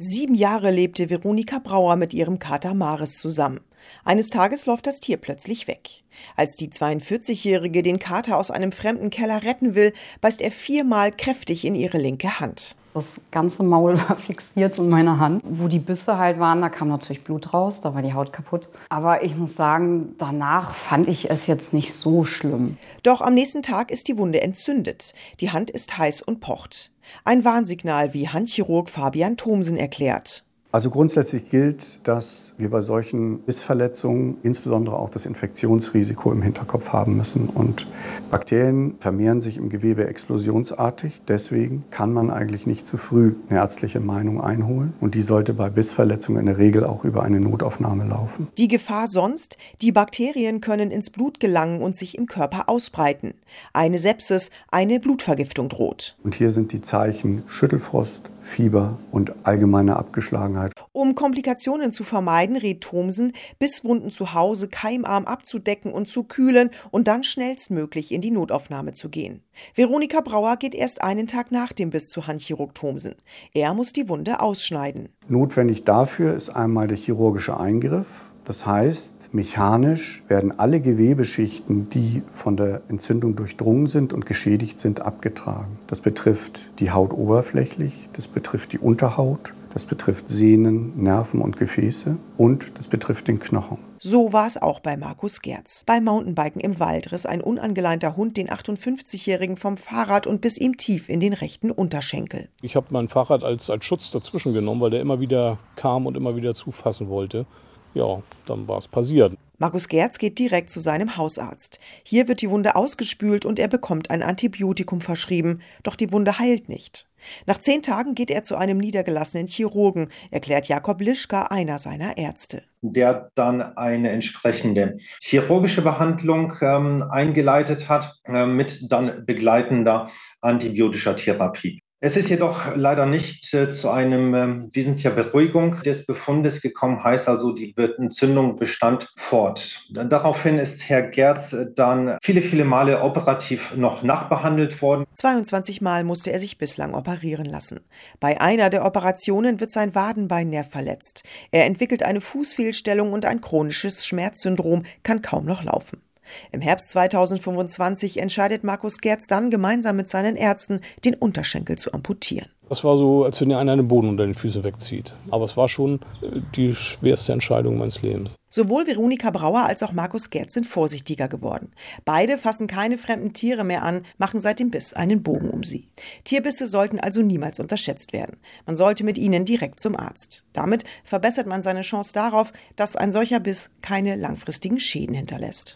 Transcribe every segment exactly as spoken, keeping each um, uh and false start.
Sieben Jahre lebte Veronika Brauer mit ihrem Kater Maris zusammen. Eines Tages läuft das Tier plötzlich weg. Als die zweiundvierzigjährige den Kater aus einem fremden Keller retten will, beißt er viermal kräftig in ihre linke Hand. Das ganze Maul war fixiert in meiner Hand. Wo die Bisse halt waren, da kam natürlich Blut raus, da war die Haut kaputt. Aber ich muss sagen, danach fand ich es jetzt nicht so schlimm. Doch am nächsten Tag ist die Wunde entzündet. Die Hand ist heiß und pocht. Ein Warnsignal, wie Handchirurg Fabian Thomsen erklärt. Also grundsätzlich gilt, dass wir bei solchen Bissverletzungen insbesondere auch das Infektionsrisiko im Hinterkopf haben müssen. Und Bakterien vermehren sich im Gewebe explosionsartig. Deswegen kann man eigentlich nicht zu früh eine ärztliche Meinung einholen. Und die sollte bei Bissverletzungen in der Regel auch über eine Notaufnahme laufen. Die Gefahr sonst? Die Bakterien können ins Blut gelangen und sich im Körper ausbreiten. Eine Sepsis, eine Blutvergiftung droht. Und hier sind die Zeichen Schüttelfrost, Fieber und allgemeine Abgeschlagenheit. Um Komplikationen zu vermeiden, rät Thomsen, Bisswunden zu Hause keimarm abzudecken und zu kühlen und dann schnellstmöglich in die Notaufnahme zu gehen. Veronika Brauer geht erst einen Tag nach dem Biss zu Handchirurg Thomsen. Er muss die Wunde ausschneiden. Notwendig dafür ist einmal der chirurgische Eingriff. Das heißt, mechanisch werden alle Gewebeschichten, die von der Entzündung durchdrungen sind und geschädigt sind, abgetragen. Das betrifft die Haut oberflächlich, das betrifft die Unterhaut, das betrifft Sehnen, Nerven und Gefäße und das betrifft den Knochen. So war es auch bei Markus Gerz. Beim Mountainbiken im Wald riss ein unangeleinter Hund den achtundfünfzigjährigen vom Fahrrad und biss ihm tief in den rechten Unterschenkel. Ich habe mein Fahrrad als, als Schutz dazwischen genommen, weil der immer wieder kam und immer wieder zufassen wollte. Ja, dann war es passiert. Markus Gerz geht direkt zu seinem Hausarzt. Hier wird die Wunde ausgespült und er bekommt ein Antibiotikum verschrieben. Doch die Wunde heilt nicht. Nach zehn Tagen geht er zu einem niedergelassenen Chirurgen, erklärt Jakob Lischka, einer seiner Ärzte. Der dann eine entsprechende chirurgische Behandlung ähm, eingeleitet hat, äh, mit dann begleitender antibiotischer Therapie. Es ist jedoch leider nicht äh, zu einem äh, wesentlicher Beruhigung des Befundes gekommen, heißt also, die Entzündung bestand fort. Daraufhin ist Herr Gerz dann viele, viele Male operativ noch nachbehandelt worden. zweiundzwanzig Mal musste er sich bislang operieren lassen. Bei einer der Operationen wird sein Wadenbeinnerv verletzt. Er entwickelt eine Fußfehlstellung und ein chronisches Schmerzsyndrom, kann kaum noch laufen. Im Herbst zweitausendfünfundzwanzig entscheidet Markus Gerz dann gemeinsam mit seinen Ärzten, den Unterschenkel zu amputieren. Das war so, als wenn dir einer den Boden unter den Füßen wegzieht. Aber es war schon die schwerste Entscheidung meines Lebens. Sowohl Veronika Brauer als auch Markus Gerz sind vorsichtiger geworden. Beide fassen keine fremden Tiere mehr an, machen seit dem Biss einen Bogen um sie. Tierbisse sollten also niemals unterschätzt werden. Man sollte mit ihnen direkt zum Arzt. Damit verbessert man seine Chance darauf, dass ein solcher Biss keine langfristigen Schäden hinterlässt.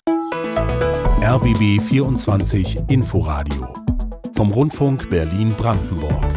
R B B vierundzwanzig Inforadio vom Rundfunk Berlin-Brandenburg.